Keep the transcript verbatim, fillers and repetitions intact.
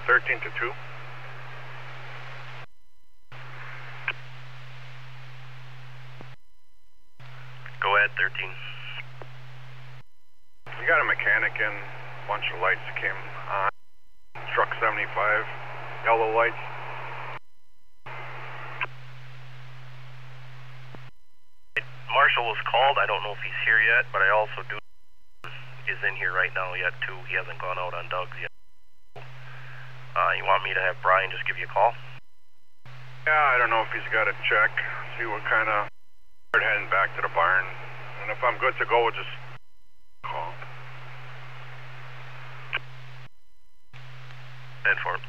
thirteen to two. Go ahead, thirteen. You got a mechanic in, bunch of lights came on. Truck seventy-five, yellow lights. Marshall was called. I don't know if he's here yet, but I also do is in here right now yet too. He hasn't gone out on Doug's yet. Uh, you want me to have Brian just give you a call? Yeah, I don't know if he's got to check, see what kind of. Start heading back to the barn, and if I'm good to go, we'll just call. Head for it.